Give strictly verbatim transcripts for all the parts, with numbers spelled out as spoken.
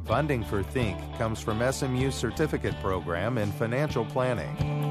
Funding for Think comes from S M U's Certificate Program in Financial Planning.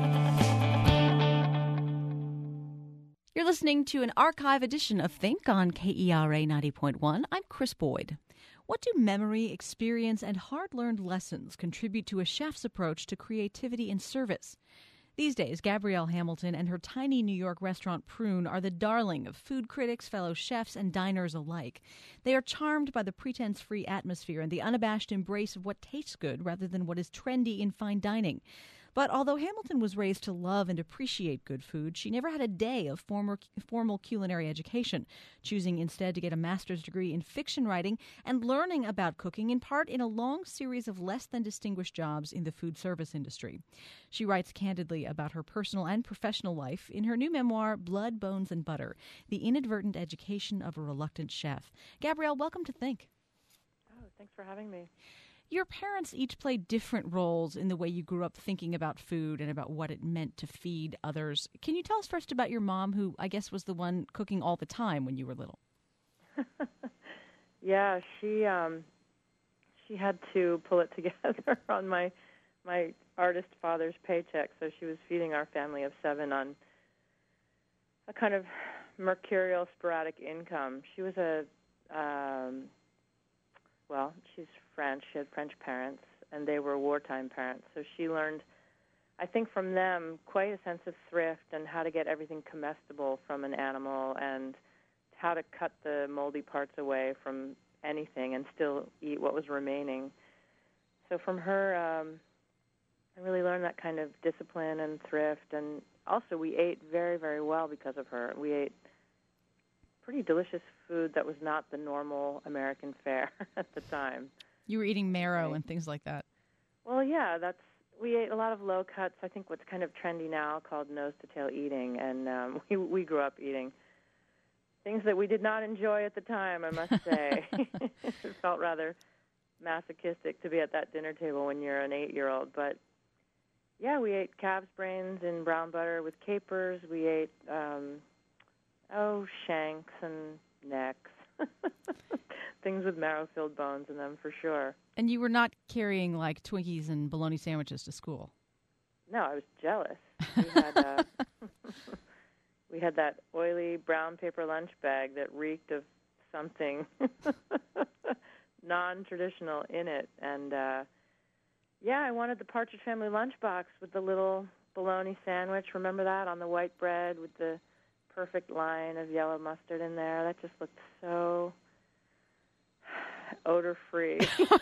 You're listening to an archive edition of Think on K E R A ninety point one. I'm Chris Boyd. What do memory, experience, and hard-learned lessons contribute to a chef's approach to creativity and service? These days, Gabrielle Hamilton and her tiny New York restaurant Prune are the darling of food critics, fellow chefs, and diners alike. They are charmed by the pretense-free atmosphere and the unabashed embrace of what tastes good rather than what is trendy in fine dining. But although Hamilton was raised to love and appreciate good food, she never had a day of former, formal culinary education, choosing instead to get a master's degree in fiction writing and learning about cooking, in part in a long series of less than distinguished jobs in the food service industry. She writes candidly about her personal and professional life in her new memoir, Blood, Bones, and Butter, The Inadvertent Education of a Reluctant Chef. Gabrielle, welcome to Think. Oh, thanks for having me. Your parents each played different roles in the way you grew up thinking about food and about what it meant to feed others. Can you tell us first about your mom, who I guess was the one cooking all the time when you were little? yeah, she um, she had to pull it together on my my artist father's paycheck, so she was feeding our family of seven on a kind of mercurial, sporadic income. She was a um, well, she's French. She had French parents, and they were wartime parents. So she learned, I think, from them quite a sense of thrift and how to get everything comestible from an animal and how to cut the moldy parts away from anything and still eat what was remaining. So from her, um, I really learned that kind of discipline and thrift. And also we ate very, very well because of her. We ate pretty delicious food that was not the normal American fare at the time. You were eating marrow right. and things like that. Well, yeah, that's we ate a lot of low cuts. I think what's kind of trendy now called nose to tail eating, and um, we we grew up eating things that we did not enjoy at the time, I must say. It felt rather masochistic to be at that dinner table when you're an eight-year-old. But yeah, we ate calf's brains in brown butter with capers. We ate um, oh shanks and necks. Things with marrow-filled bones in them, for sure. And you were not carrying, like, Twinkies and bologna sandwiches to school? No, I was jealous. We had, uh, we had that oily brown paper lunch bag that reeked of something non-traditional in it. And, uh, yeah, I wanted the Partridge Family lunchbox with the little bologna sandwich. Remember that? On the white bread with the perfect line of yellow mustard in there. That just looked so odor-free.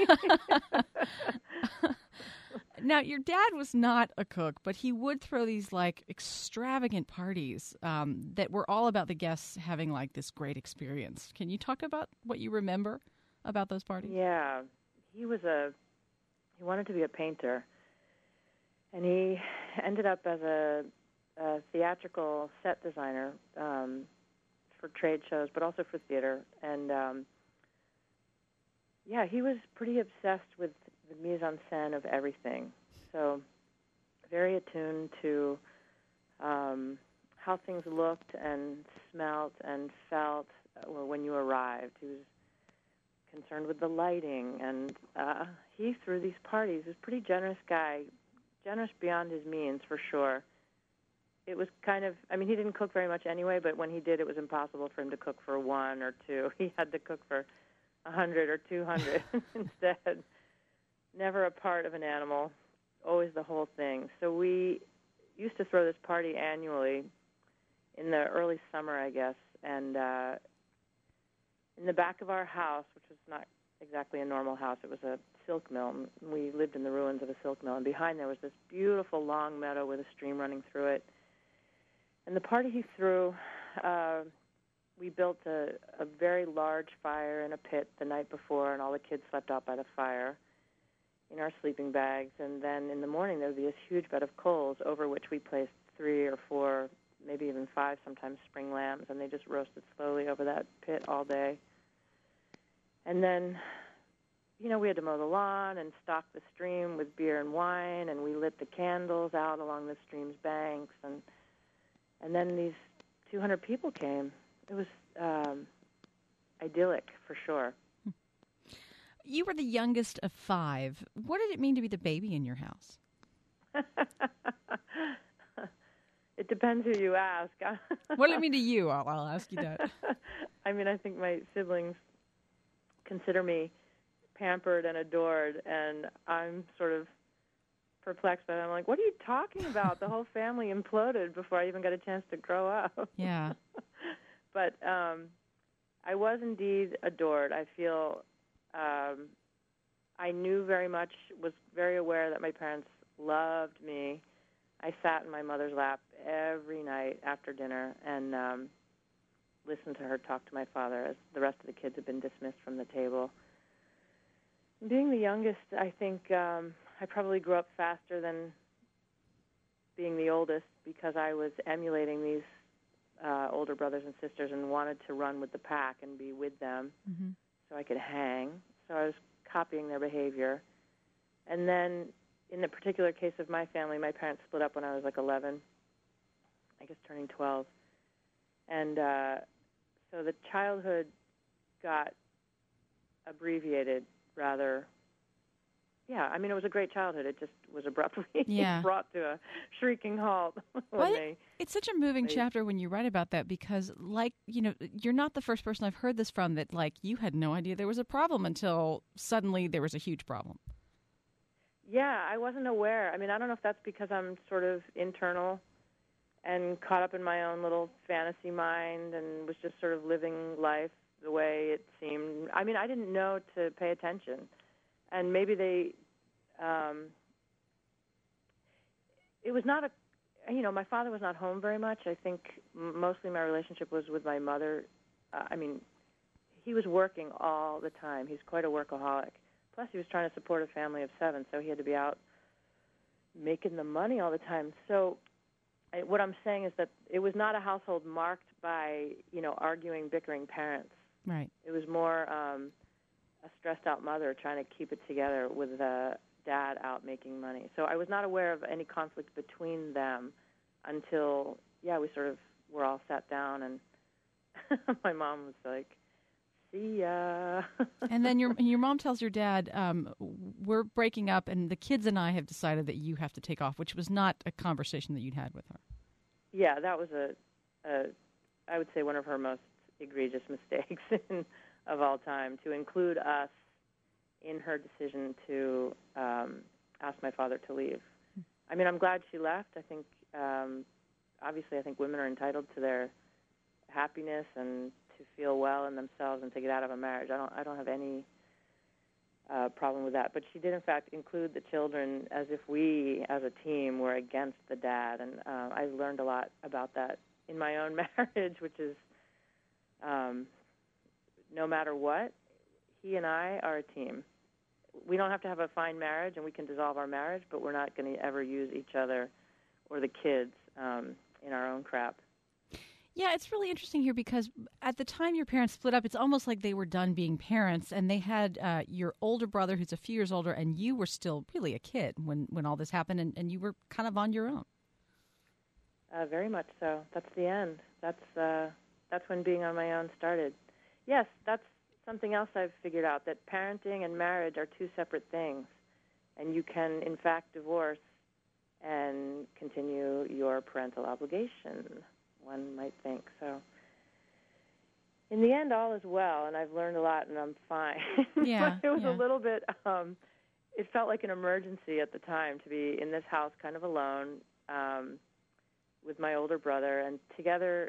Now, your dad was not a cook, but he would throw these, like, extravagant parties um, that were all about the guests having, like, this great experience. Can you talk about what you remember about those parties? Yeah. He was a, he wanted to be a painter. And he ended up as a, a theatrical set designer um, for trade shows, but also for theater. And, um, yeah, he was pretty obsessed with the mise-en-scène of everything. So very attuned to um, how things looked and smelt and felt uh, when you arrived. He was concerned with the lighting, and uh, he threw these parties. He was a pretty generous guy, generous beyond his means, for sure. It was kind of, I mean, he didn't cook very much anyway, but when he did, it was impossible for him to cook for one or two. He had to cook for a hundred or two hundred instead. Never a part of an animal, always the whole thing. So we used to throw this party annually in the early summer, I guess, and uh, in the back of our house, which was not exactly a normal house, it was a silk mill. We lived in the ruins of a silk mill, and behind there was this beautiful long meadow with a stream running through it. And the party he threw, uh, we built a, a very large fire in a pit the night before, and all the kids slept out by the fire in our sleeping bags. And then in the morning, there would be this huge bed of coals over which we placed three or four, maybe even five, sometimes spring lambs, and they just roasted slowly over that pit all day. And then, you know, we had to mow the lawn and stock the stream with beer and wine, and we lit the candles out along the stream's banks. And and then these two hundred people came. It was um, idyllic, for sure. You were the youngest of five. What did it mean to be the baby in your house? It depends who you ask. What did it mean to you? I'll, I'll ask you that. I mean, I think my siblings consider me pampered and adored, and I'm sort of perplexed by it. I'm like, what are you talking about? The whole family imploded before I even got a chance to grow up. Yeah. But um, I was indeed adored. I feel um, I knew very much, was very aware that my parents loved me. I sat in my mother's lap every night after dinner and um, listened to her talk to my father as the rest of the kids had been dismissed from the table. Being the youngest, I think um, I probably grew up faster than being the oldest because I was emulating these uh, older brothers and sisters and wanted to run with the pack and be with them mm-hmm. so I could hang. So I was copying their behavior. And then in the particular case of my family, my parents split up when I was like eleven, I guess turning twelve. And uh, so the childhood got abbreviated rather. Yeah, I mean, it was a great childhood. It just was abruptly yeah. brought to a shrieking halt. when well, they, it's such a moving they, chapter when you write about that because, like, you know, you're not the first person I've heard this from that, like, you had no idea there was a problem until suddenly there was a huge problem. Yeah, I wasn't aware. I mean, I don't know if that's because I'm sort of internal and caught up in my own little fantasy mind and was just sort of living life the way it seemed. I mean, I didn't know to pay attention. And maybe they, um, it was not a, you know, my father was not home very much. I think mostly my relationship was with my mother. Uh, I mean, he was working all the time. He's quite a workaholic. Plus, he was trying to support a family of seven, so he had to be out making the money all the time. So I, what I'm saying is that it was not a household marked by, you know, arguing, bickering parents. Right. It was more um, a stressed-out mother trying to keep it together with the dad out making money. So I was not aware of any conflict between them until, yeah, we sort of were all sat down, and my mom was like, see ya. And then your your mom tells your dad, um, we're breaking up, and the kids and I have decided that you have to take off, which was not a conversation that you'd had with her. Yeah, that was a, a I would say, one of her most egregious mistakes in, of all time, to include us in her decision to um, ask my father to leave. I mean, I'm glad she left. I think, um, obviously, I think women are entitled to their happiness and to feel well in themselves and to get out of a marriage. I don't I don't have any uh, problem with that. But she did, in fact, include the children as if we, as a team, were against the dad. And uh, I learned a lot about that in my own marriage, which is um, no matter what, he and I are a team. We don't have to have a fine marriage, and we can dissolve our marriage, but we're not going to ever use each other or the kids um, in our own crap. Yeah, it's really interesting here because at the time your parents split up, it's almost like they were done being parents, and they had uh, your older brother who's a few years older, and you were still really a kid when, when all this happened, and, and you were kind of on your own. Uh, very much so. That's the end. That's uh, that's when being on my own started. Yes, that's something else I've figured out, that parenting and marriage are two separate things, and you can, in fact, divorce and continue your parental obligation, one might think. So in the end, all is well, and I've learned a lot, and I'm fine. Yeah, It was yeah. a little bit, um, it felt like an emergency at the time to be in this house kind of alone um, with my older brother, and together,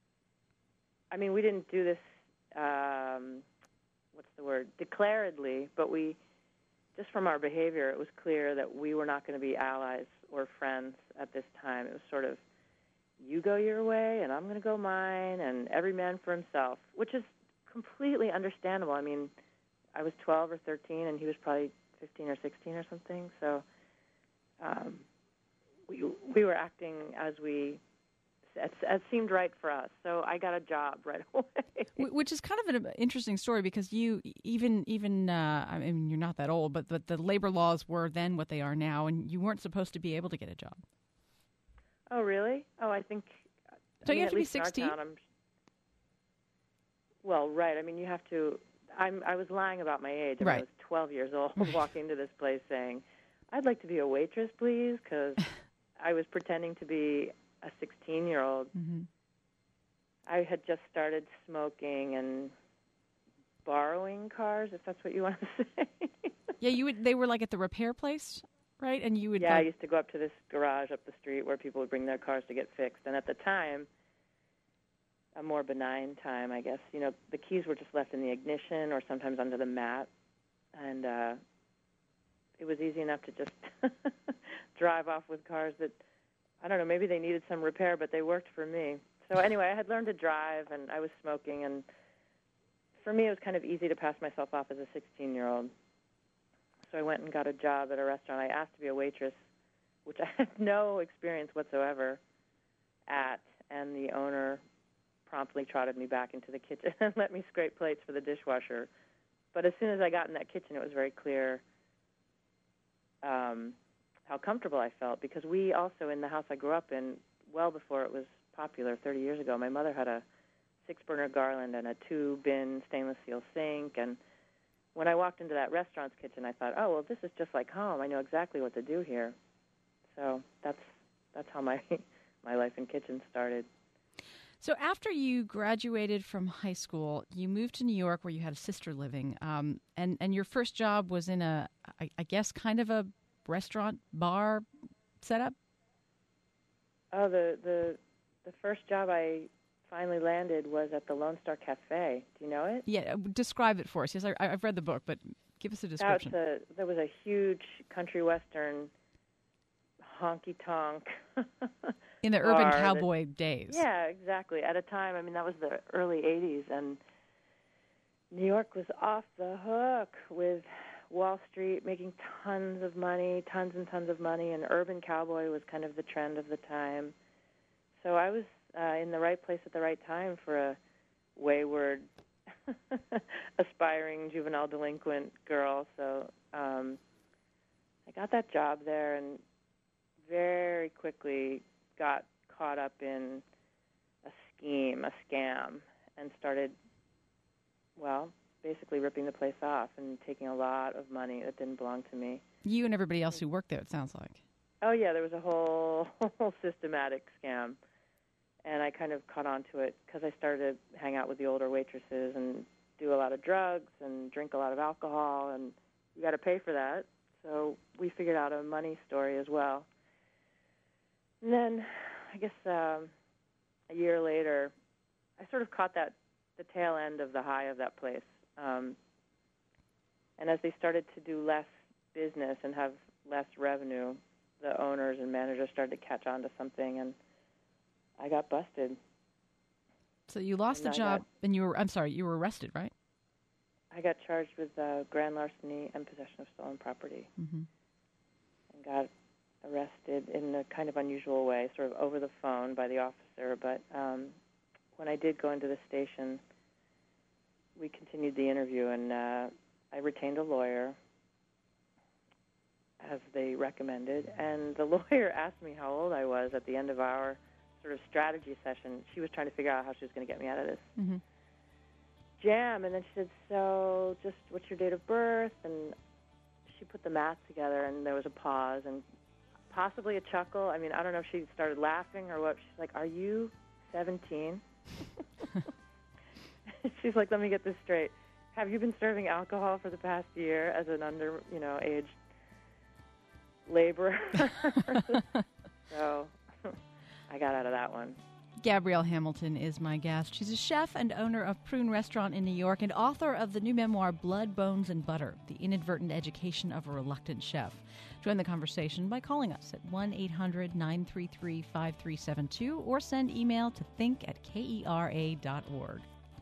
I mean, we didn't do this, um, what's the word, declaredly, but we, just from our behavior, it was clear that we were not going to be allies or friends at this time. It was sort of, you go your way, and I'm going to go mine, and every man for himself, which is completely understandable. I mean, I was twelve or thirteen, and he was probably fifteen or sixteen or something, so um, we we were acting as we, as, as seemed right for us, so I got a job right away. Which is kind of an interesting story because you, even, even uh, I mean, you're not that old, but, but the labor laws were then what they are now, and you weren't supposed to be able to get a job. Oh, really? Oh, I think... Don't I mean, you have to be at least in our sixteen? town, I'm, well, right. I mean, you have to... I'm, I was lying about my age. I, mean, Right. I was twelve years old, walking into this place saying, I'd like to be a waitress, please, because I was pretending to be a sixteen-year-old. Mm-hmm. I had just started smoking and borrowing cars, if that's what you want to say. Yeah, you would. They were like at the repair place, right? And you would. Yeah, I like, used to go up to this garage up the street where people would bring their cars to get fixed. And at the time, a more benign time, I guess, you know, the keys were just left in the ignition or sometimes under the mat. And uh, it was easy enough to just drive off with cars that, I don't know, maybe they needed some repair, but they worked for me. So anyway, I had learned to drive, and I was smoking. And for me, it was kind of easy to pass myself off as a sixteen-year-old. So I went and got a job at a restaurant. I asked to be a waitress, which I had no experience whatsoever at, and the owner promptly trotted me back into the kitchen and let me scrape plates for the dishwasher. But as soon as I got in that kitchen, it was very clear um, how comfortable I felt, because we also, in the house I grew up in, well before it was popular thirty years ago, my mother had a six-burner Garland and a two-bin stainless steel sink, and when I walked into that restaurant's kitchen, I thought, oh, well, this is just like home. I know exactly what to do here. So that's that's how my my life in kitchen started. So after you graduated from high school, you moved to New York where you had a sister living, um, and, and your first job was in a, I, I guess, kind of a restaurant, bar setup? Oh, the, the, the first job I finally landed was at the Lone Star Cafe. Do you know it? Yeah, describe it for us. Yes, I, I've read the book, but give us a description. That's a, there was a huge country western honky-tonk in the urban bar cowboy that, days. Yeah, exactly. At a time, I mean, that was the early eighties, and New York was off the hook with Wall Street making tons of money, tons and tons of money, and urban cowboy was kind of the trend of the time. So I was uh, in the right place at the right time for a wayward, aspiring juvenile delinquent girl. So um, I got that job there and very quickly got caught up in a scheme, a scam, and started, well, basically ripping the place off and taking a lot of money that didn't belong to me. You and everybody else who worked there, it sounds like. Oh, yeah, there was a whole, whole systematic scam. And I kind of caught on to it because I started to hang out with the older waitresses and do a lot of drugs and drink a lot of alcohol, and you got to pay for that. So we figured out a money story as well. And then, I guess um, a year later, I sort of caught that the tail end of the high of that place. Um, and as they started to do less business and have less revenue, the owners and managers started to catch on to something, and I got busted. So you lost and the I job, got, and you were, I'm sorry, you were arrested, right? I got charged with uh, grand larceny and possession of stolen property, Mm-hmm. and got arrested in a kind of unusual way, sort of over the phone by the officer. But um, when I did go into the station, we continued the interview, and uh, I retained a lawyer, as they recommended. And the lawyer asked me how old I was at the end of our sort of strategy session. She was trying to figure out how she was going to get me out of this Mm-hmm. jam. And then she said, so just what's your date of birth? And she put the math together, and there was a pause and possibly a chuckle. I mean, I don't know if she started laughing or what. She's like, are you seventeen? She's like, let me get this straight. Have you been serving alcohol for the past year as an under, you know, aged laborer? So I got out of that one. Gabrielle Hamilton is my guest. She's a chef and owner of Prune Restaurant in New York and author of the new memoir, Blood, Bones, and Butter, The Inadvertent Education of a Reluctant Chef. Join the conversation by calling us at one eight hundred nine three three five three seven two or send email to think at kera dot org.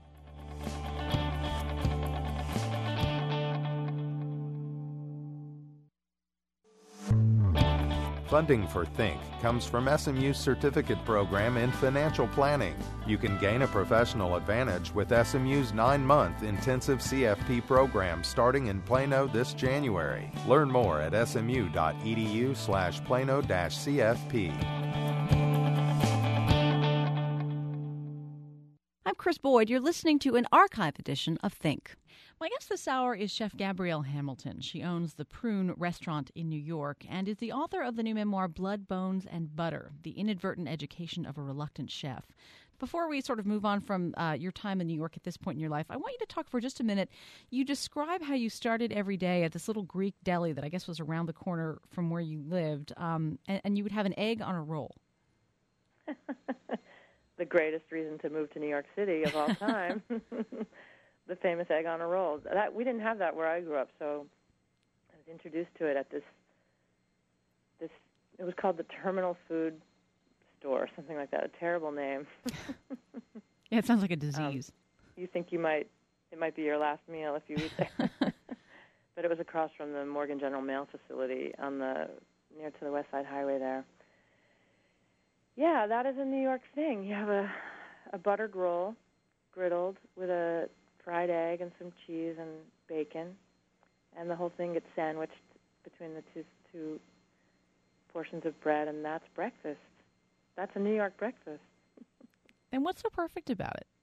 Funding for Think comes from S M U's certificate program in financial planning. You can gain a professional advantage with S M U's nine-month intensive C F P program starting in Plano this January. Learn more at smu.edu slash Plano dash CFP. I'm Chris Boyd. You're listening to an archive edition of Think. My guest this hour is Chef Gabrielle Hamilton. She owns the Prune restaurant in New York and is the author of the new memoir, Blood, Bones, and Butter, The Inadvertent Education of a Reluctant Chef. Before we sort of move on from uh, your time in New York at this point in your life, I want you to talk for just a minute. You describe how you started every day at this little Greek deli that I guess was around the corner from where you lived, um, and, and you would have an egg on a roll. The greatest reason to move to New York City of all time. The famous egg on a roll. That we didn't have that where I grew up, so I was introduced to it at this. This it was called the Terminal Food Store, something like that. A terrible name. Yeah, it sounds like a disease. Um, you think you might it might be your last meal if you eat there, but it was across from the Morgan General Mail facility on the near to the West Side Highway there. Yeah, that is a New York thing. You have a a buttered roll, griddled with a fried egg and some cheese and bacon, and the whole thing gets sandwiched between the two two portions of bread, and that's breakfast. That's a New York breakfast. And what's so perfect about it?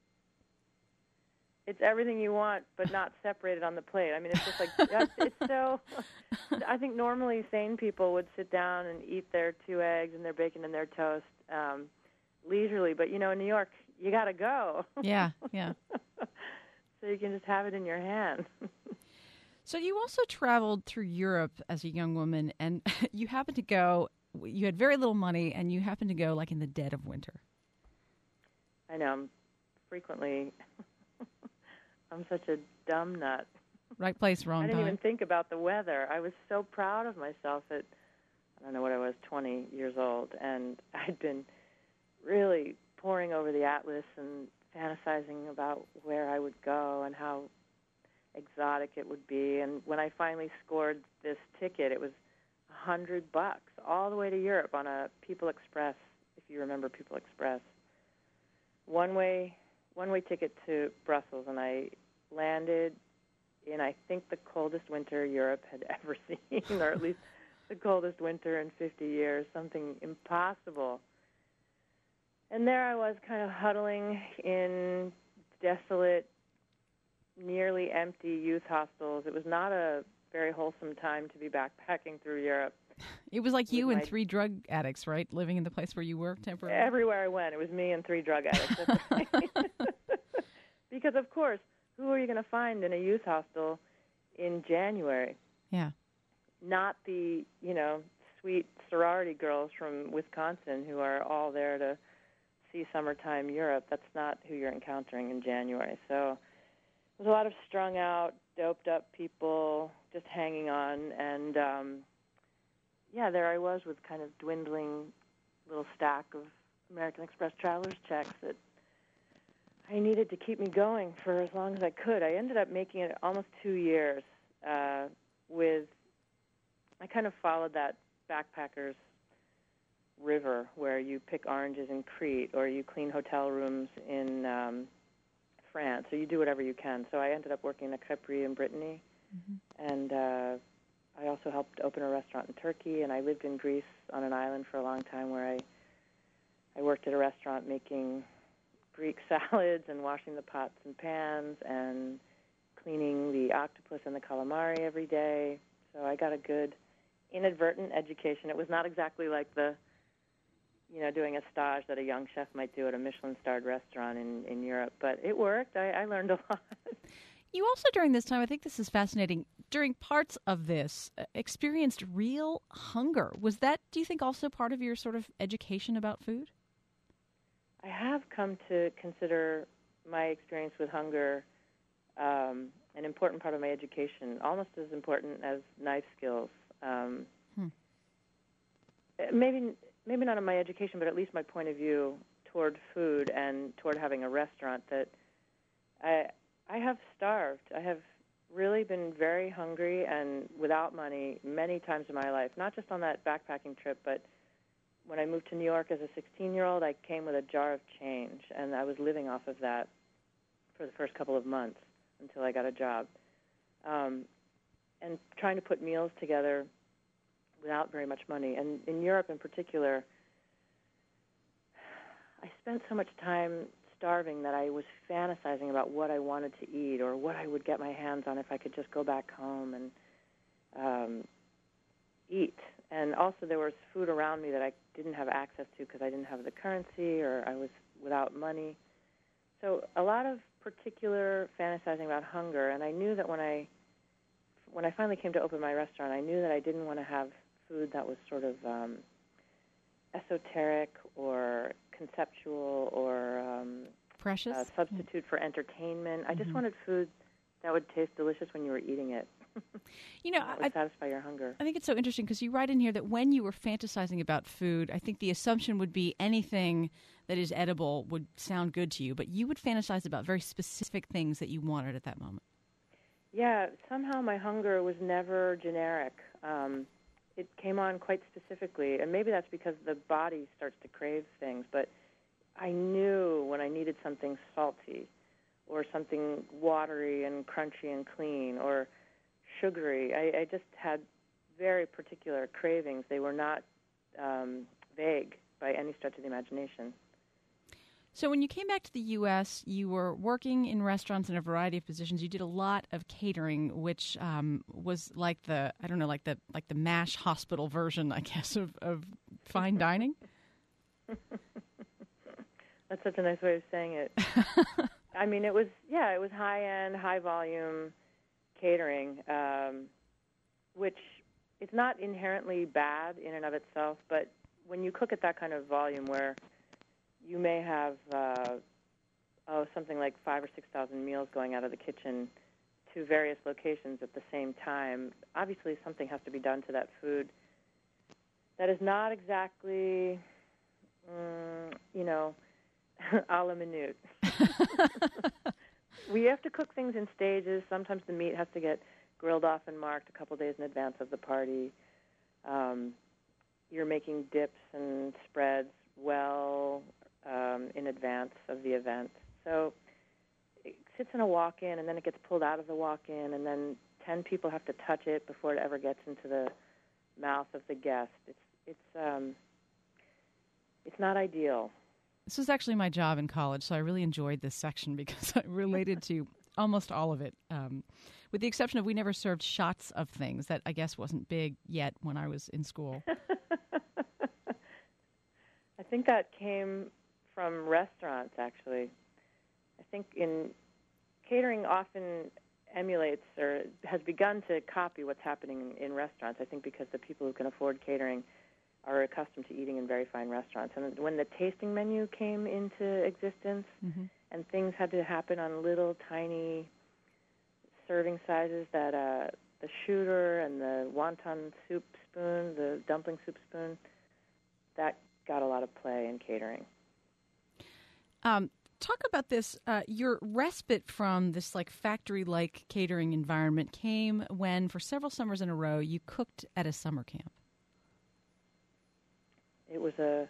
It's everything you want, but not separated on the plate. I mean, it's just like, that's, it's so, I think normally sane people would sit down and eat their two eggs and their bacon and their toast um, leisurely, but, you know, in New York, you got to go. Yeah, yeah. So you can just have it in your hand. So you also traveled through Europe as a young woman, and you happened to go, you had very little money, and you happened to go like in the dead of winter. I know. I'm frequently, I'm such a dumb nut. Right place, wrong time. I didn't even think about the weather. I was so proud of myself at, I don't know what I was, twenty years old, and I'd been really poring over the atlas and fantasizing about where I would go and how exotic it would be. And when I finally scored this ticket, it was a hundred bucks all the way to Europe on a People Express, if you remember People Express. One way, one way ticket to Brussels, and I landed in, I think, the coldest winter Europe had ever seen, or at least the coldest winter in fifty years, something impossible. And there I was kind of huddling in desolate, nearly empty youth hostels. It was not a very wholesome time to be backpacking through Europe. It was like you and my, three drug addicts, right, living in the place where you were temporarily? Everywhere I went, it was me and three drug addicts. Because, of course, who are you going to find in a youth hostel in January? Yeah. Not the, you know, sweet sorority girls from Wisconsin who are all there to see summertime Europe. That's not who you're encountering in January. So there's a lot of strung out, doped up people just hanging on. And, um, yeah, there I was with kind of dwindling little stack of American Express traveler's checks that I needed to keep me going for as long as I could. I ended up making it almost two years uh, with, I kind of followed that backpackers river where you pick oranges in Crete or you clean hotel rooms in um, France, so you do whatever you can. So I ended up working at Capri in Brittany, mm-hmm. and uh, I also helped open a restaurant in Turkey, and I lived in Greece on an island for a long time where I I worked at a restaurant making Greek salads and washing the pots and pans and cleaning the octopus and the calamari every day. So I got a good inadvertent education. It was not exactly like the, you know, doing a stage that a young chef might do at a Michelin-starred restaurant in, in Europe, but it worked. I, I learned a lot. You also, during this time, I think this is fascinating, during parts of this, uh, experienced real hunger. Was that, do you think, also part of your sort of education about food? I have come to consider my experience with hunger um, an important part of my education, almost as important as knife skills. Um, hmm. Maybe maybe not in my education, but at least my point of view toward food and toward having a restaurant, that I I have starved. I have really been very hungry and without money many times in my life, not just on that backpacking trip, but when I moved to New York as a sixteen-year-old, I came with a jar of change, and I was living off of that for the first couple of months until I got a job. Um, and trying to put meals together without very much money. And in Europe in particular, I spent so much time starving that I was fantasizing about what I wanted to eat or what I would get my hands on if I could just go back home and um, eat. And also there was food around me that I didn't have access to because I didn't have the currency or I was without money. So a lot of particular fantasizing about hunger, and I knew that when I when I finally came to open my restaurant, I knew that I didn't want to have food that was sort of um, esoteric or conceptual or um, precious, a substitute for entertainment. I just Mm-hmm. wanted food that would taste delicious when you were eating it. You know, that would I, satisfy your hunger. I think it's so interesting because you write in here that when you were fantasizing about food, I think the assumption would be anything that is edible would sound good to you, but you would fantasize about very specific things that you wanted at that moment. Yeah, somehow my hunger was never generic. Um, it came on quite specifically, and maybe that's because the body starts to crave things, but I knew when I needed something salty or something watery and crunchy and clean or sugary. I, I just had very particular cravings. They were not um, vague by any stretch of the imagination. So when you came back to the U S, you were working in restaurants in a variety of positions. You did a lot of catering, which um, was like the, I don't know, like the like the MASH hospital version, I guess, of, of fine dining. That's such a nice way of saying it. I mean, it was, yeah, it was high-end, high-volume catering, um, which it's not inherently bad in and of itself, but when you cook at that kind of volume where you may have uh, oh something like five or six thousand meals going out of the kitchen to various locations at the same time, obviously something has to be done to that food that is not exactly, mm, you know, a la minute. We have to cook things in stages. Sometimes the meat has to get grilled off and marked a couple days in advance of the party. Um, you're making dips and spreads well um, in advance of the event. So it sits in a walk-in, and then it gets pulled out of the walk-in, and then ten people have to touch it before it ever gets into the mouth of the guest. It's it's um, it's not ideal. This was actually my job in college, so I really enjoyed this section because I related to almost all of it, um, with the exception of we never served shots of things. That, I guess, wasn't big yet when I was in school. I think that came from restaurants, actually. I think in catering often emulates or has begun to copy what's happening in restaurants, I think because the people who can afford catering are accustomed to eating in very fine restaurants. And when the tasting menu came into existence Mm-hmm. and things had to happen on little tiny serving sizes that uh, the shooter and the wonton soup spoon, the dumpling soup spoon, that got a lot of play in catering. Um, talk about this. Uh, your respite from this like factory-like catering environment came when, for several summers in a row, you cooked at a summer camp. It was a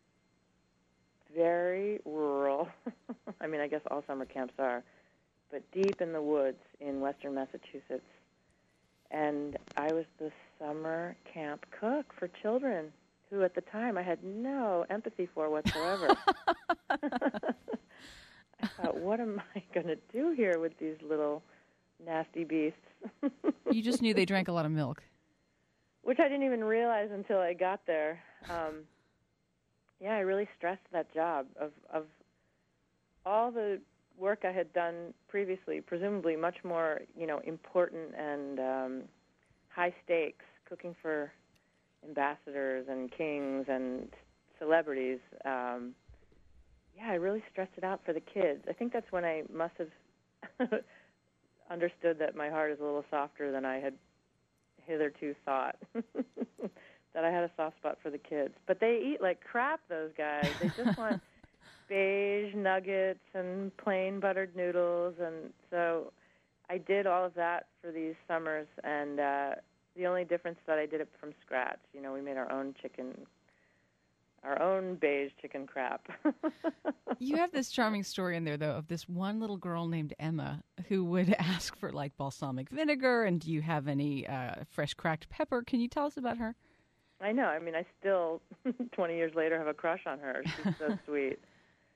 very rural, I mean, I guess all summer camps are, but deep in the woods in western Massachusetts. And I was the summer camp cook for children who at the time I had no empathy for whatsoever. I thought, what am I going to do here with these little nasty beasts? You just knew they drank a lot of milk. Which I didn't even realize until I got there. Um, yeah, I really stressed that job of, of all the work I had done previously, presumably much more, you know, important and um, high stakes, cooking for ambassadors and kings and celebrities. Um, yeah, I really stressed it out for the kids. I think that's when I must have understood that my heart is a little softer than I had hitherto thought. That I had a soft spot for the kids. But they eat like crap, those guys. They just want beige nuggets and plain buttered noodles. And so I did all of that for these summers, and uh, the only difference that I did it from scratch. You know, we made our own chicken, our own beige chicken crap. You have this charming story in there, though, of this one little girl named Emma who would ask for, like, balsamic vinegar, and do you have any uh, fresh cracked pepper? Can you tell us about her? I know. I mean, I still, twenty years later, have a crush on her. She's so sweet.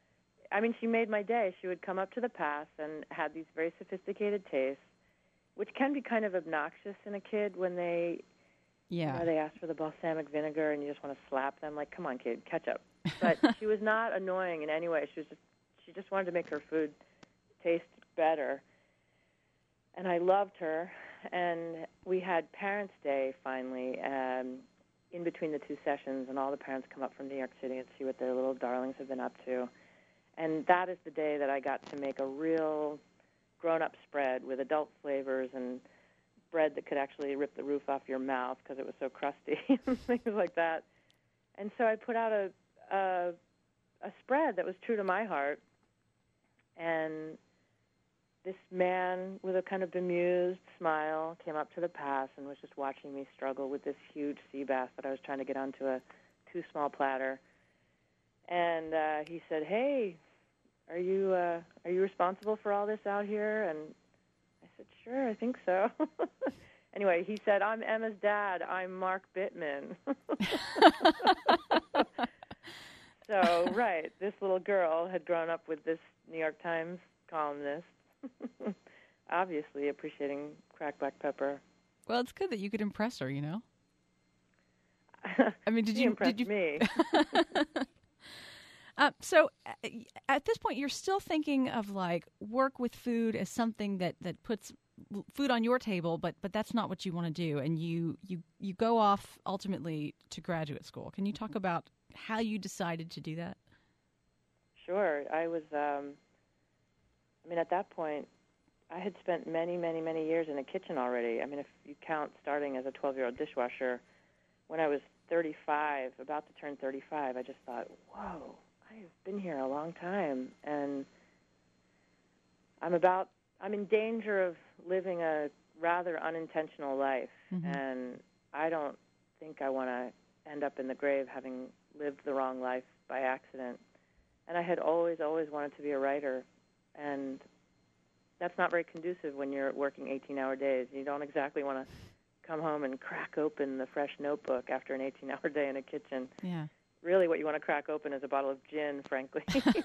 I mean, she made my day. She would come up to the pass and had these very sophisticated tastes, which can be kind of obnoxious in a kid when they, yeah. you know, they ask for the balsamic vinegar and you just want to slap them. Like, come on, kid, catch up. But she was not annoying in any way. She was just, she just wanted to make her food taste better. And I loved her. And we had Parents' Day finally, um, in between the two sessions, and all the parents come up from New York City and see what their little darlings have been up to. And that is the day that I got to make a real grown-up spread with adult flavors and bread that could actually rip the roof off your mouth because it was so crusty and things like that. And so I put out a, a a spread that was true to my heart. And this man with a kind of bemused smile came up to the pass and was just watching me struggle with this huge sea bass that I was trying to get onto a too small platter. And uh, he said, "Hey, are you uh, are you responsible for all this out here?" And I said, "Sure, I think so." Anyway, he said, "I'm Emma's dad. I'm Mark Bittman." So, right, this little girl had grown up with this New York Times columnist, obviously appreciating cracked black pepper. Well, it's good that you could impress her, you know? I mean, did he you... impressed did you... me. uh, so, uh, at this point, you're still thinking of, like, work with food as something that, that puts food on your table, but but that's not what you want to do, and you, you, you go off, ultimately, to graduate school. Can you talk about how you decided to do that? Sure. I was... Um, I mean, at that point, I had spent many, many, many years in a kitchen already. I mean, if you count starting as a twelve-year-old dishwasher, when I was thirty-five, about to turn thirty-five, I just thought, whoa, I've been here a long time, and I'm about, I'm in danger of living a rather unintentional life, mm-hmm. and I don't think I want to end up in the grave having lived the wrong life by accident. And I had always, always wanted to be a writer. And that's not very conducive when you're working eighteen-hour days. You don't exactly want to come home and crack open the fresh notebook after an eighteen-hour day in a kitchen. Yeah. Really what you want to crack open is a bottle of gin, frankly.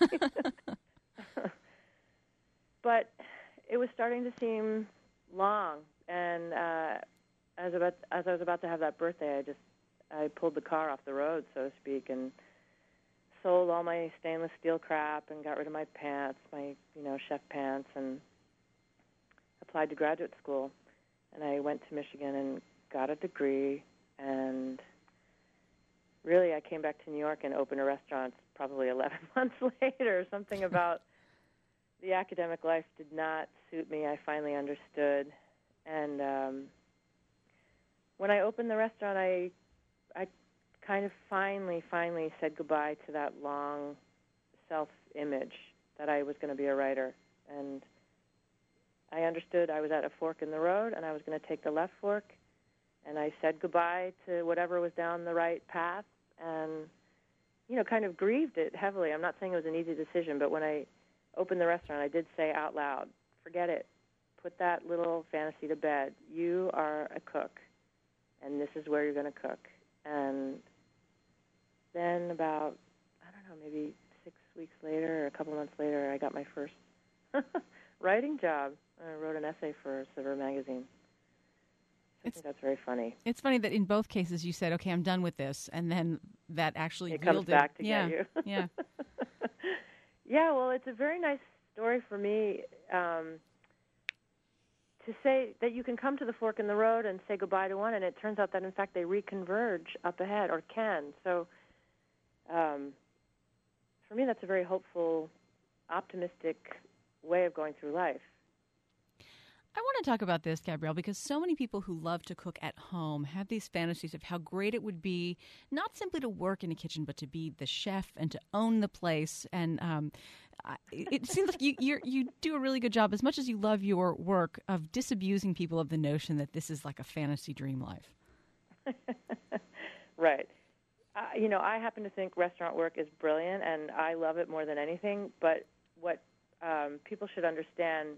But it was starting to seem long. And uh, as, about, as I was about to have that birthday, I just I pulled the car off the road, so to speak, and sold all my stainless steel crap and got rid of my pants, my, you know, chef pants, and applied to graduate school. And I went to Michigan and got a degree, and really I came back to New York and opened a restaurant probably eleven months later. Something about the academic life did not suit me. I finally understood. And um, when I opened the restaurant, I I kind of finally, finally said goodbye to that long self-image that I was going to be a writer. And I understood I was at a fork in the road, and I was going to take the left fork, and I said goodbye to whatever was down the right path, and, you know, kind of grieved it heavily. I'm not saying it was an easy decision, but when I opened the restaurant, I did say out loud, forget it. Put that little fantasy to bed. You are a cook, and this is where you're going to cook. And then about, I don't know, maybe six weeks later or a couple months later, I got my first writing job. I wrote an essay for Silver Magazine. I think that's very funny. It's funny that in both cases you said, okay, I'm done with this, and then that actually it yielded. comes back to yeah. get you. yeah. Yeah, well, it's a very nice story for me um, to say that you can come to the fork in the road and say goodbye to one, and it turns out that, in fact, they reconverge up ahead, or can. So um, for me, that's a very hopeful, optimistic way of going through life. I want to talk about this, Gabrielle, because so many people who love to cook at home have these fantasies of how great it would be not simply to work in a kitchen, but to be the chef and to own the place. And um, it, it seems like you you're, you do a really good job, as much as you love your work, of disabusing people of the notion that this is like a fantasy dream life. Right. Uh, you know, I happen to think restaurant work is brilliant, and I love it more than anything. But what um, people should understand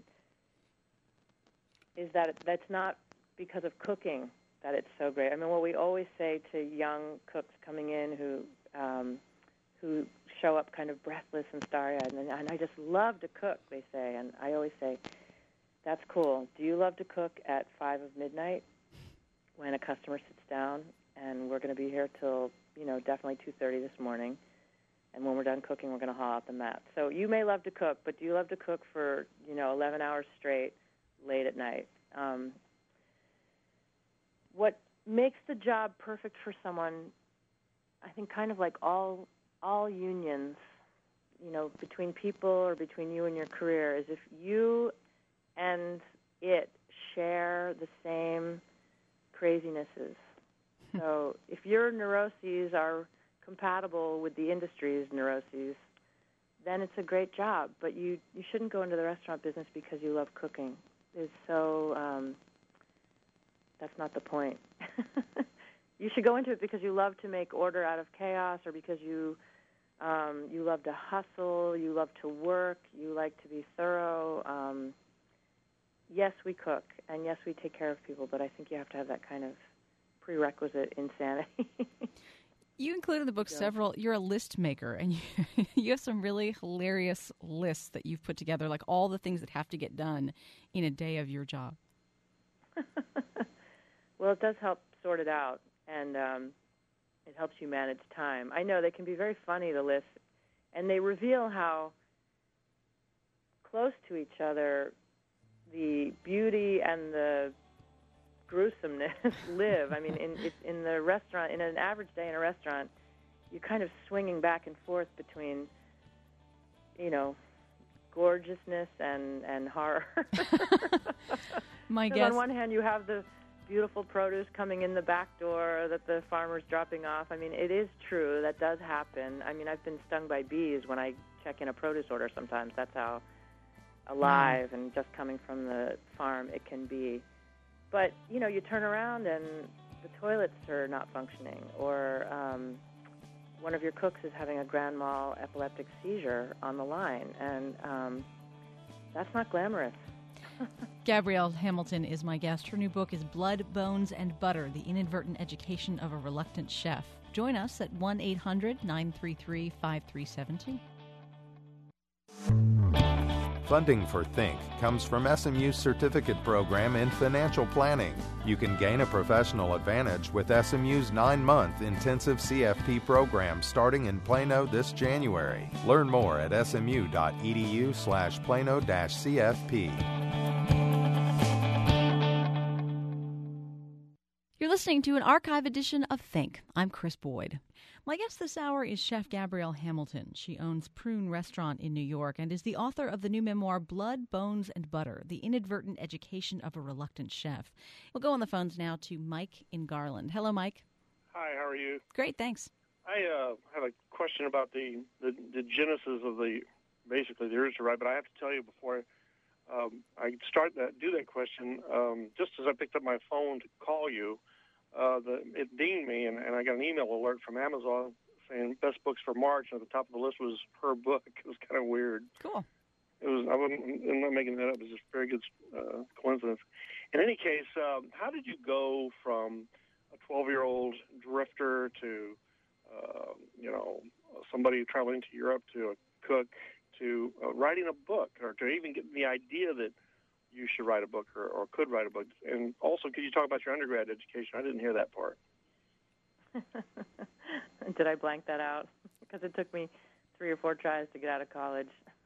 is that that's not because of cooking that it's so great. I mean, what we always say to young cooks coming in who um, who show up kind of breathless and starry-eyed, and, and I just love to cook, they say. And I always say, that's cool. Do you love to cook at five of midnight when a customer sits down, and we're going to be here till, you know, definitely two thirty this morning, and when we're done cooking, we're going to haul out the mat. So you may love to cook, but do you love to cook for, you know, eleven hours straight, late at night? Um, what makes the job perfect for someone, I think kind of like all all unions, you know, between people or between you and your career, is if you and it share the same crazinesses. So if your neuroses are compatible with the industry's neuroses, then it's a great job. But you, you shouldn't go into the restaurant business because you love cooking. It's so, um, that's not the point. You should go into it because you love to make order out of chaos, or because you um, you love to hustle, you love to work, you like to be thorough. Um, yes, we cook, and yes, we take care of people, but I think you have to have that kind of prerequisite insanity. You include in the book Yeah. several, you're a list maker, and you, you have some really hilarious lists that you've put together, like all the things that have to get done in a day of your job. Well, it does help sort it out, and um, it helps you manage time. I know they can be very funny, the lists, and they reveal how close to each other the beauty and the gruesomeness live. I mean, in in the restaurant, in an average day in a restaurant, you're kind of swinging back and forth between, you know, gorgeousness and, and horror. My 'Cause guess. on one hand, you have the beautiful produce coming in the back door that the farmer's dropping off. I mean, it is true. That does happen. I mean, I've been stung by bees when I check in a produce order sometimes. That's how alive and just coming from the farm it can be. But, you know, you turn around and the toilets are not functioning, or um, one of your cooks is having a grand mal epileptic seizure on the line, and um, that's not glamorous. Gabrielle Hamilton is my guest. Her new book is Blood, Bones, and Butter, The Inadvertent Education of a Reluctant Chef. Join us at one eight hundred nine three three five three seven two. Funding for Think comes from S M U's certificate program in financial planning. You can gain a professional advantage with S M U's nine-month intensive C F P program starting in Plano this January. Learn more at smu.edu slash Plano dash CFP. You're listening to an archive edition of Think. I'm Chris Boyd. My guest this hour is Chef Gabrielle Hamilton. She owns Prune Restaurant in New York and is the author of the new memoir Blood, Bones, and Butter, The Inadvertent Education of a Reluctant Chef. We'll go on the phones now to Mike in Garland. Hello, Mike. Hi, how are you? Great, thanks. I uh, have a question about the, the, the genesis of the, basically the urge to write, but I have to tell you before um, I start that, do that question, um, just as I picked up my phone to call you, uh, the, it dinged me, and, and I got an email alert from Amazon saying best books for March, and at the top of the list was her book. It was kind of weird. Cool. It was. I wasn't, I'm not making that up. It was just a very good uh, coincidence. In any case, um, how did you go from a twelve-year-old drifter to, uh, you know, somebody traveling to Europe to a cook to uh, writing a book, or to even getting the idea that you should write a book or, or could write a book? And also, could you talk about your undergrad education? I didn't hear that part. Did I blank that out? Because it took me three or four tries to get out of college.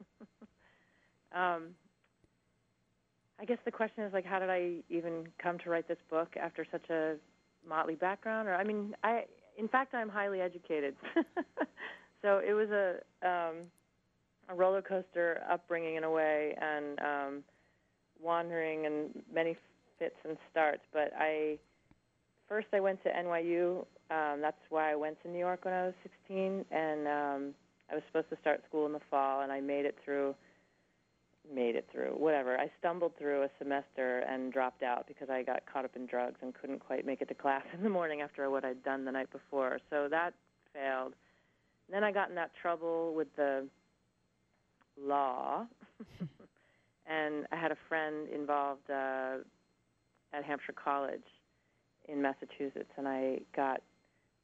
um, I guess the question is, like, how did I even come to write this book after such a motley background? Or, I mean, I, in fact, I'm highly educated. So it was a um, a roller coaster upbringing in a way, and um, wandering and many fits and starts. But I first I went to N Y U. Um, that's why I went to New York when I was sixteen, and um, I was supposed to start school in the fall, and I made it through. Made it through, whatever. I stumbled through a semester and dropped out because I got caught up in drugs and couldn't quite make it to class in the morning after what I'd done the night before. So that failed. And then I got in that trouble with the law, and I had a friend involved uh, at Hampshire College in Massachusetts, and I got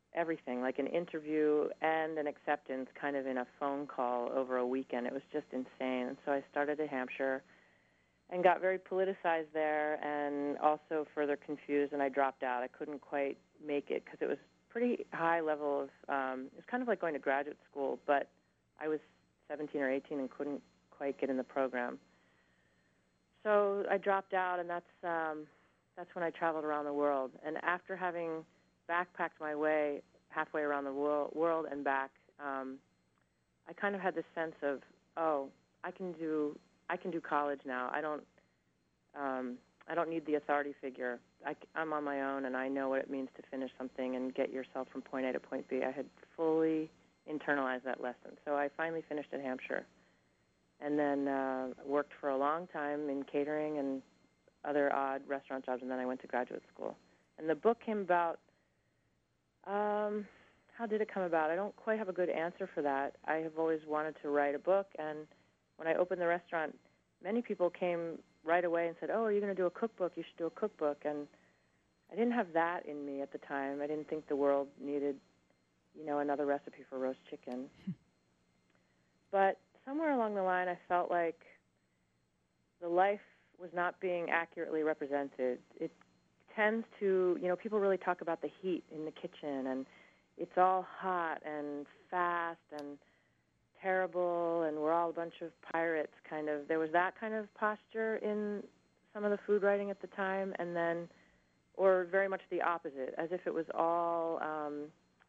everything, like an interview and an acceptance kind of in a phone call over a weekend. It was just insane. And so I started at Hampshire and got very politicized there and also further confused, and I dropped out. I couldn't quite make it because it was pretty high level of, um, it was kind of like going to graduate school, but I was seventeen or eighteen and couldn't quite get in the program. So I dropped out, and that's um, that's when I traveled around the world. And after having backpacked my way halfway around the world, world and back, um, I kind of had this sense of, oh, I can do I can do college now. I don't um, I don't need the authority figure. I, I'm on my own, and I know what it means to finish something and get yourself from point A to point B. I had fully internalized that lesson. So I finally finished at Hampshire, and then uh, worked for a long time in catering and other odd restaurant jobs, and then I went to graduate school. And the book came about, um, how did it come about? I don't quite have a good answer for that. I have always wanted to write a book, and when I opened the restaurant, many people came right away and said, oh, are you going to do a cookbook? You should do a cookbook. And I didn't have that in me at the time. I didn't think the world needed, you know, another recipe for roast chicken. But somewhere along the line, I felt like the life was not being accurately represented. It tends to, you know, people really talk about the heat in the kitchen, and it's all hot and fast and terrible, and we're all a bunch of pirates, kind of. There was that kind of posture in some of the food writing at the time, and then, or very much the opposite, as if it was all, um,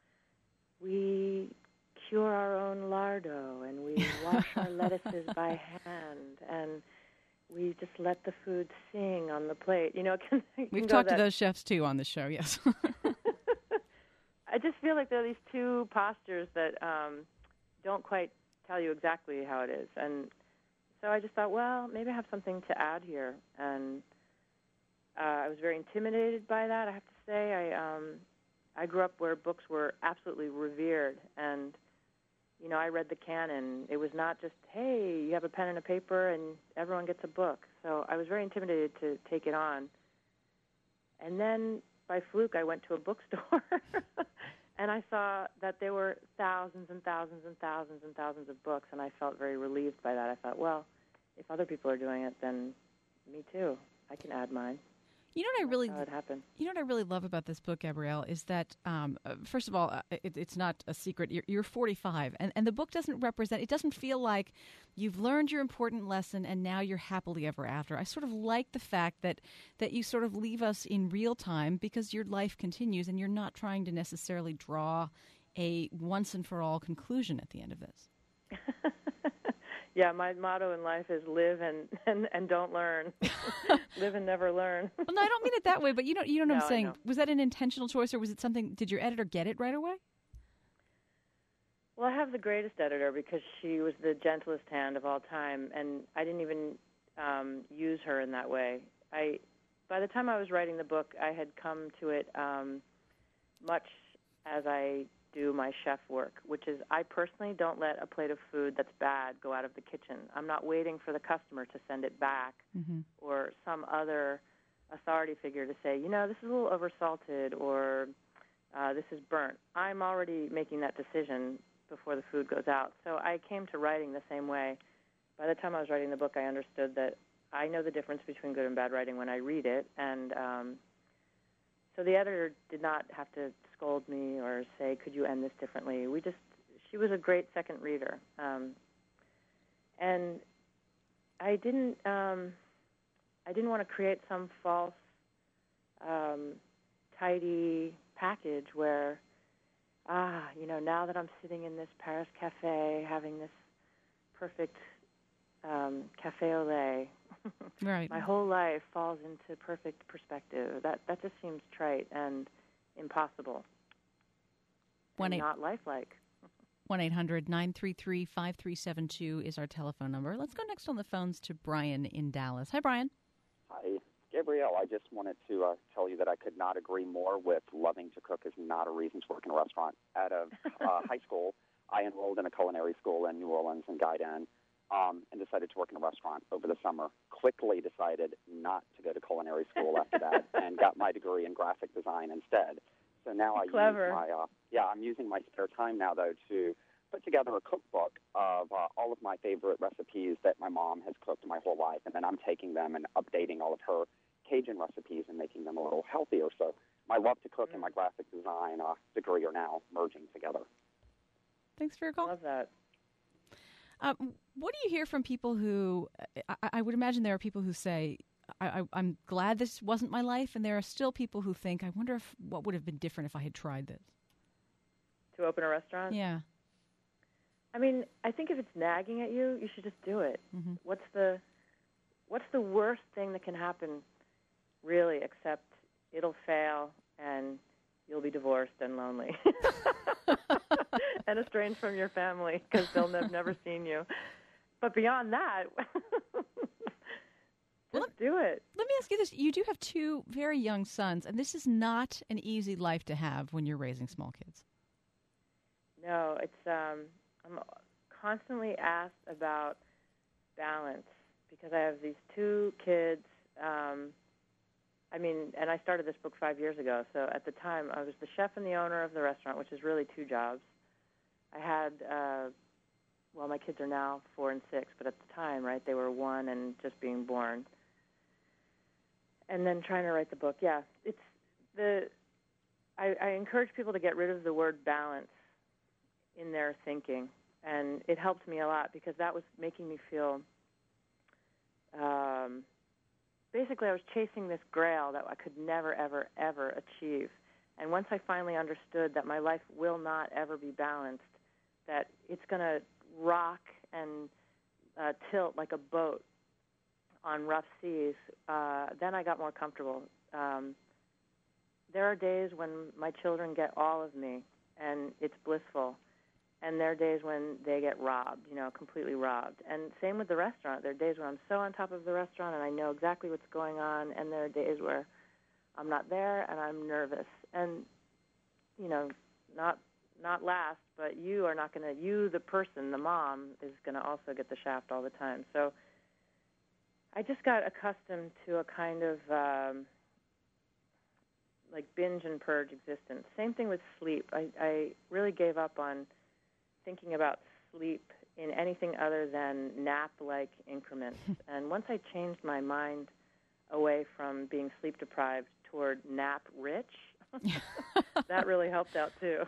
we cure our own lardo, and we wash our lettuces by hand, and we just let the food sing on the plate. You know, it can, it We've can talked that. to those chefs, too, on the show, yes. I just feel like there are these two postures that um, don't quite tell you exactly how it is. And so I just thought, well, maybe I have something to add here. And uh, I was very intimidated by that, I have to say. I um, I grew up where books were absolutely revered. And, you know, I read the canon. It was not just, hey, you have a pen and a paper and everyone gets a book. So I was very intimidated to take it on. And then by fluke, I went to a bookstore. And I saw that there were thousands and thousands and thousands and thousands of books, and I felt very relieved by that. I thought, well, if other people are doing it, then me too. I can add mine. You know what I really, That's how it happened. You know what I really love about this book, Gabrielle, is that um, uh, first of all, uh, it, it's not a secret. You're, you're forty-five, and, and the book doesn't represent. It doesn't feel like you've learned your important lesson and now you're happily ever after. I sort of like the fact that that you sort of leave us in real time because your life continues, and you're not trying to necessarily draw a once and for all conclusion at the end of this. Yeah, my motto in life is live and, and, and don't learn. Live and never learn. Well, no, I don't mean it that way, but you know, you know what No, I'm saying. I know. Was that an intentional choice, or was it something? Did your editor get it right away? Well, I have the greatest editor because she was the gentlest hand of all time, and I didn't even um, use her in that way. I, by the time I was writing the book, I had come to it um, much as I do my chef work, which is I personally don't let a plate of food that's bad go out of the kitchen. I'm not waiting for the customer to send it back Mm-hmm. or some other authority figure to say, you know, this is a little oversalted or uh, this is burnt. I'm already making that decision before the food goes out. So I came to writing the same way. By the time I was writing the book, I understood that I know the difference between good and bad writing when I read it, and um, so the editor did not have to scold me or say, could you end this differently? We just, she was a great second reader. Um, and I didn't, um, I didn't want to create some false, um, tidy package where, ah, you know, now that I'm sitting in this Paris cafe having this perfect um, cafe au lait, Right. my whole life falls into perfect perspective. That that just seems trite and impossible, One and eight not lifelike. one eight hundred nine three three five three seven two is our telephone number. Let's go next on the phones to Brian in Dallas. Hi, Brian. Hi, Gabrielle. I just wanted to uh, tell you that I could not agree more with loving to cook is not a reason to work in a restaurant. Out of uh, high school, I enrolled in a culinary school in New Orleans and Guidan, um, and decided to work in a restaurant over the summer. Quickly decided not to go to culinary school after that and got my degree in graphic design instead. So now I Clever. use my, uh, yeah, I'm using my spare time now, though, to put together a cookbook of uh, all of my favorite recipes that my mom has cooked my whole life, and then I'm taking them and updating all of her Cajun recipes and making them a little healthier. So my love to cook and my graphic design uh, degree are now merging together. Thanks for your call. Love that. Um, what do you hear from people who, I, I would imagine there are people who say, I, I, I'm glad this wasn't my life, and there are still people who think, I wonder if what would have been different if I had tried this. To open a restaurant? Yeah. I mean, I think if it's nagging at you, you should just do it. Mm-hmm. What's the What's the worst thing that can happen, really, except it'll fail and you'll be divorced and lonely and estranged from your family because they'll have never seen you. But beyond that, Well, just do it. Let me ask you this. You do have two very young sons, and this is not an easy life to have when you're raising small kids. No, it's um, I'm constantly asked about balance because I have these two kids. Um, I mean, and I started this book five years ago. So at the time, I was the chef and the owner of the restaurant, which is really two jobs. I had, uh, well, my kids are now four and six, but at the time, right, they were one and just being born. And then trying to write the book. Yeah, it's the. I, I encourage people to get rid of the word balance in their thinking, and it helped me a lot because that was making me feel. Um, basically, I was chasing this grail that I could never, ever, ever achieve. And once I finally understood that my life will not ever be balanced, that it's going to rock and uh, tilt like a boat on rough seas, uh, then I got more comfortable. Um, there are days when my children get all of me, and it's blissful. And there are days when they get robbed, you know, completely robbed. And same with the restaurant. There are days when I'm so on top of the restaurant and I know exactly what's going on, and there are days where I'm not there and I'm nervous. And, you know, not not last, but you are not going to, you, the person, the mom, is going to also get the shaft all the time. So I just got accustomed to a kind of um, like binge and purge existence. Same thing with sleep. I, I really gave up on thinking about sleep in anything other than nap-like increments. And once I changed my mind away from being sleep-deprived toward nap-rich, that really helped out too.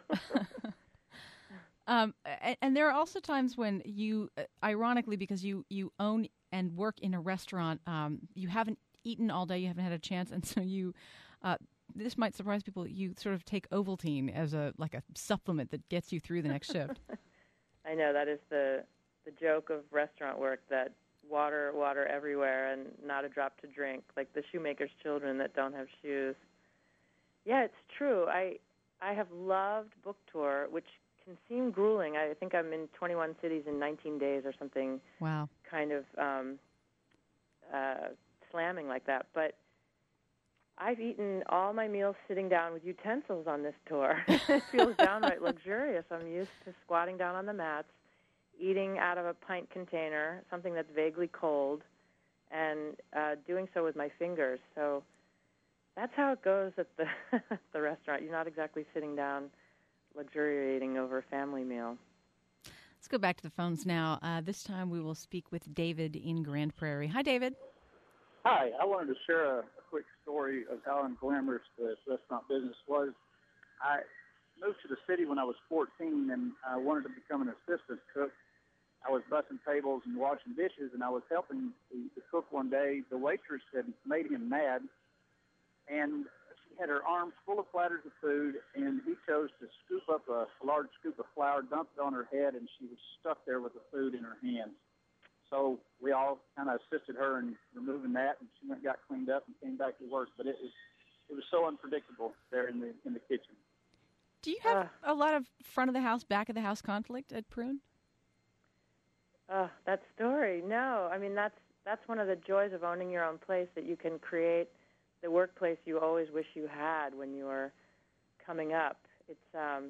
um, and, and there are also times when you, uh, ironically, because you, you own and work in a restaurant, um, you haven't eaten all day, you haven't had a chance, and so you, uh, this might surprise people, you sort of take Ovaltine as a like a supplement that gets you through the next shift. I know, that is the the joke of restaurant work, that water, water everywhere and not a drop to drink, like the shoemaker's children that don't have shoes. Yeah, it's true. I I have loved Book Tour, which can seem grueling. I think I'm in twenty-one cities in nineteen days or something. Wow. Kind of um, uh, slamming like that. But I've eaten all my meals sitting down with utensils on this tour. It feels downright luxurious. I'm used to squatting down on the mats, eating out of a pint container, something that's vaguely cold, and uh, doing so with my fingers. So that's how it goes at the the restaurant. You're not exactly sitting down luxuriating over a family meal. Let's go back to the phones now. Uh, this time we will speak with David in Grand Prairie. Hi, David. Hi. I wanted to share a, a quick story of how unglamorous the restaurant business was. I moved to the city when I was fourteen, and I wanted to become an assistant cook. I was bussing tables and washing dishes, and I was helping the, the cook one day. The waitress had made him mad, and she had her arms full of platters of food, and he chose to scoop up a, a large scoop of flour, dump it on her head, and she was stuck there with the food in her hands. So we all kind of assisted her in removing that, and she went and got cleaned up and came back to work. But it was it was so unpredictable there in the in the kitchen. Do you have Uh, a lot of front of the house, back of the house conflict at Prune? Oh, that story. No, I mean, that's that's one of the joys of owning your own place, that you can create the workplace you always wish you had when you were coming up. It's um,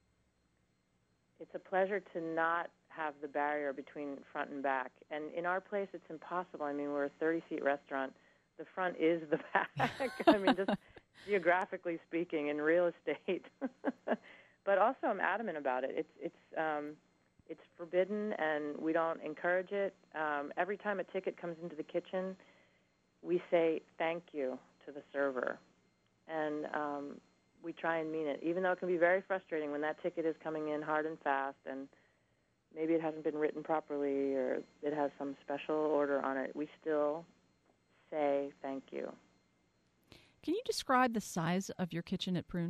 it's a pleasure to not have the barrier between front and back. And in our place, it's impossible. I mean, we're a thirty-seat restaurant. The front is the back. I mean, just geographically speaking, in real estate. But also, I'm adamant about it. It's it's um, it's forbidden, and we don't encourage it. Um, every time a ticket comes into the kitchen, we say thank you to the server, and um, we try and mean it, even though it can be very frustrating when that ticket is coming in hard and fast, and maybe it hasn't been written properly or it has some special order on it. We still say thank you. Can you describe the size of your kitchen at Prune?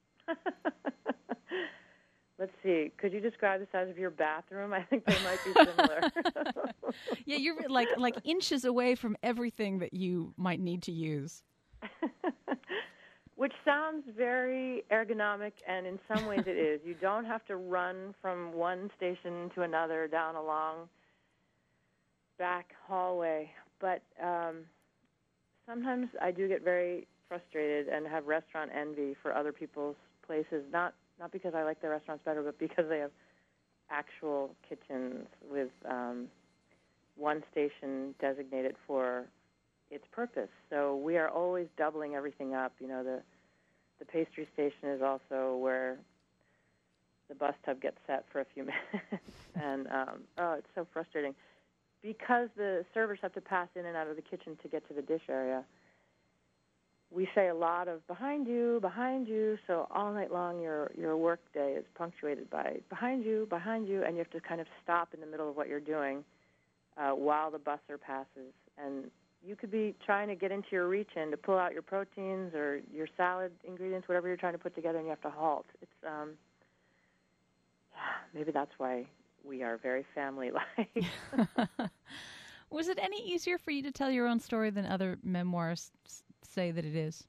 Let's see. Could you describe the size of your bathroom? I think they might be similar. Yeah, you're like like inches away from everything that you might need to use. Which sounds very ergonomic, and in some ways it is. You don't have to run from one station to another down a long back hallway. But um, sometimes I do get very frustrated and have restaurant envy for other people's places, not not because I like their restaurants better, but because they have actual kitchens with um, one station designated for its purpose. So we are always doubling everything up. You know, the the pastry station is also where the bus tub gets set for a few minutes. And, um, oh, it's so frustrating. Because the servers have to pass in and out of the kitchen to get to the dish area, we say a lot of behind you, behind you, so all night long your your work day is punctuated by behind you, behind you, and you have to kind of stop in the middle of what you're doing uh, while the busser passes. And you could be trying to get into your reach-in to pull out your proteins or your salad ingredients, whatever you're trying to put together, and you have to halt. It's um, maybe that's why we are very family-like. Was it any easier for you to tell your own story than other memoirists say that it is?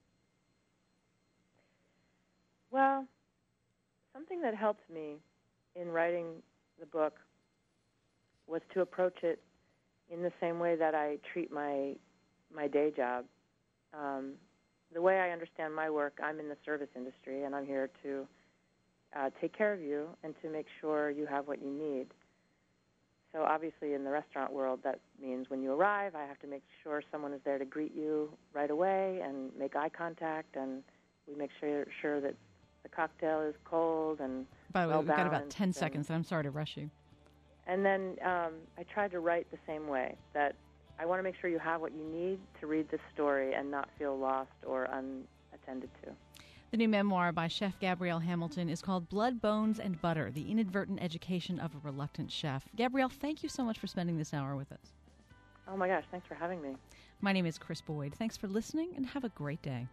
Well, something that helped me in writing the book was to approach it in the same way that I treat my my day job. Um, the way I understand my work, I'm in the service industry, and I'm here to uh, take care of you and to make sure you have what you need. So obviously in the restaurant world, that means when you arrive, I have to make sure someone is there to greet you right away and make eye contact, and we make sure sure that the cocktail is cold and By the way, well we've got about ten and, seconds, and I'm sorry to rush you. And then um, I tried to write the same way, that I want to make sure you have what you need to read this story and not feel lost or unattended to. The new memoir by Chef Gabrielle Hamilton is called Blood, Bones, and Butter, The Inadvertent Education of a Reluctant Chef. Gabrielle, thank you so much for spending this hour with us. Oh, my gosh. Thanks for having me. My name is Chris Boyd. Thanks for listening, and have a great day.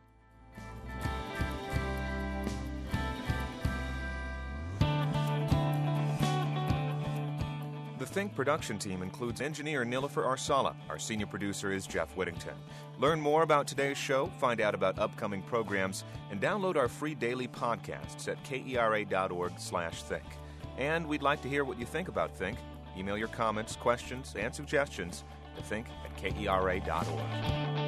The Think production team includes engineer Nilofer Arsala. Our senior producer is Jeff Whittington. Learn more about today's show, find out about upcoming programs, and download our free daily podcasts at kera.org slash think. And we'd like to hear what you think about Think. Email your comments, questions, and suggestions to think at kera dot org.